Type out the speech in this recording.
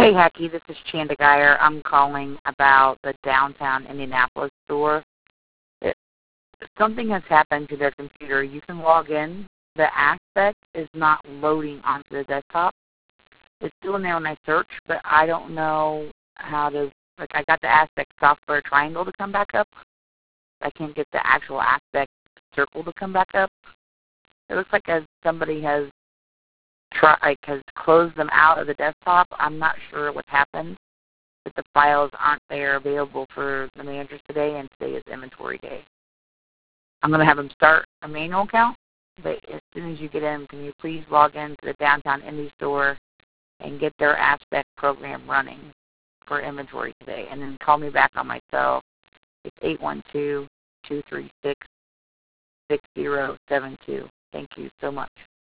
Hey, Hacky, this is Chanda Geyer. I'm calling about the downtown Indianapolis store. It, Something has happened to their computer. You can log in. The aspect is not loading onto the desktop. It's still in there when I search, but I don't know how to, I got the aspect software triangle to come back up. I can't get the actual aspect circle to come back up. It looks like as somebody has has closed them out of the desktop. I'm not sure what's happened, but the files aren't there available for the managers today, and today is inventory day. I'm going to have them start a manual account, but as soon as you get in, can you please log into the Downtown Indie store and get their Aspect program running for inventory today, and then call me back on my cell. It's 812-236-6072. Thank you so much.